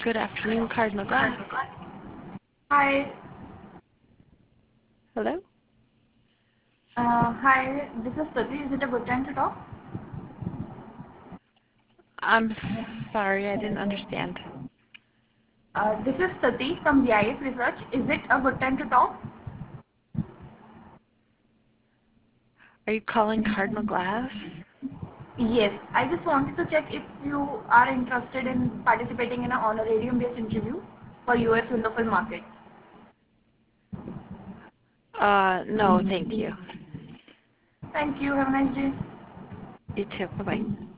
Good afternoon, Cardinal Glass. Hi, Hello? hi, this is Stuti. Is it a good time to talk? I'm sorry, I didn't understand. This is Stuti from GIS Research. Is it a good time to talk? Are you calling Cardinal Glass? Yes, I just wanted to check if you are interested in participating in an honorarium-based interview for US Wonderful Market. No, thank you. Thank you. Have a nice day. You too. Bye-bye.